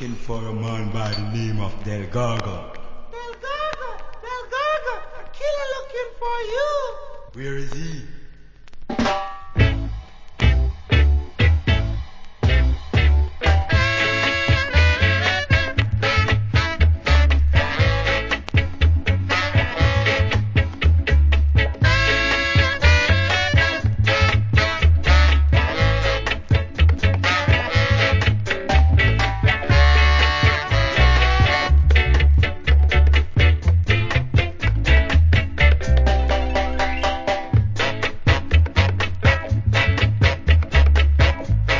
looking for a man by the name of Delgado. Delgado, a killer looking for you. Where is he?